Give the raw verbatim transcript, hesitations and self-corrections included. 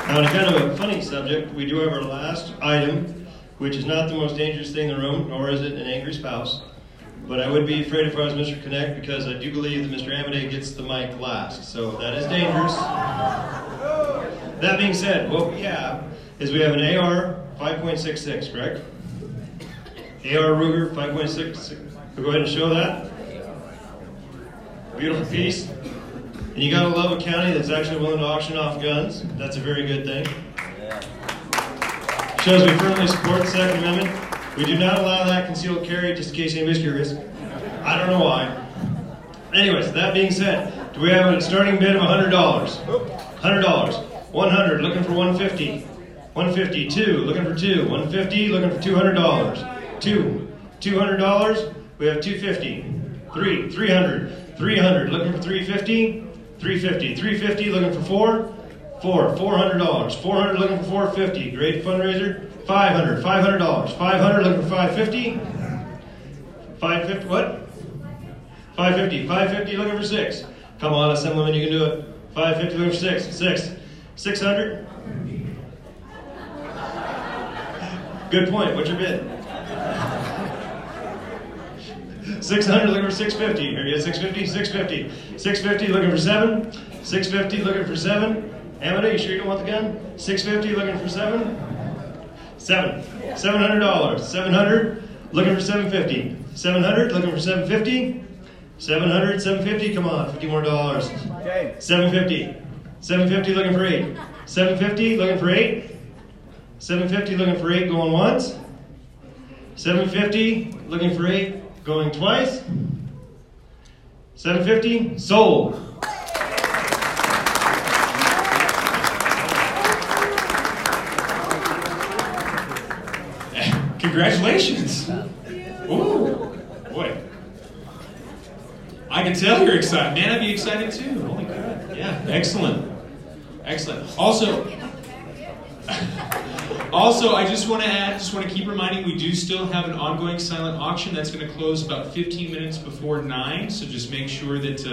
On a kind of a funny subject, we do have our last item, which is not the most dangerous thing in the room, nor is it an angry spouse. But I would be afraid if I was Mister Connect, because I do believe that Mister Amade gets the mic last. So that is dangerous. That being said, what we have is we have an A R five point six six, correct? A R Ruger five point six six. We'll go ahead and show that. Beautiful piece. And you gotta love a county that's actually willing to auction off guns. That's a very good thing. Shows we firmly support the Second Amendment. We do not allow that concealed carry, just in case anybody's curious. I don't know why. Anyways, that being said, do we have a starting bid of one hundred dollars? one hundred dollars. one hundred, looking for one hundred fifty dollars. one hundred fifty dollars. Two, looking for two. one hundred fifty dollars, looking for two hundred dollars. Two. two hundred dollars. We have two hundred fifty dollars. Three. three hundred dollars. three hundred dollars, looking for three hundred fifty dollars. three hundred fifty dollars. three hundred fifty dollars, looking for four. Four. four hundred dollars. four hundred dollars, looking for four hundred fifty dollars. Great fundraiser. five hundred dollars. five hundred dollars. five hundred dollars, looking for five hundred fifty dollars. five hundred fifty dollars, what? five hundred fifty dollars. five hundred fifty dollars, looking for six. Come on, Assemblyman, you can do it. five hundred fifty dollars, looking for six. Six. six hundred dollars. Good point. What's your bid? six hundred dollars, looking for six hundred fifty dollars. Here you go, six hundred fifty dollars. six hundred fifty dollars. six hundred fifty dollars, looking for seven. six hundred fifty dollars, looking for seven. Amade, you sure you don't want the gun? six hundred fifty dollars, looking for seven. Seven. seven hundred dollars. seven hundred dollars, looking for seven hundred fifty dollars. seven hundred dollars, looking for seven hundred fifty dollars. seven hundred dollars, seven hundred fifty dollars, come on, fifty more dollars. Okay. seven hundred fifty dollars. seven hundred fifty dollars, looking for eight. seven hundred fifty dollars, looking for eight. seven hundred fifty dollars, looking for eight, going once. seven hundred fifty dollars, looking for eight, going twice. seven hundred fifty dollars, sold. Congratulations. Ooh, boy. I can tell you're excited. Man, I'd be excited too. Holy crap. Yeah, excellent. Excellent. Also, also, I just want to add, just want to keep reminding, we do still have an ongoing silent auction that's going to close about fifteen minutes before nine, so just make sure that uh,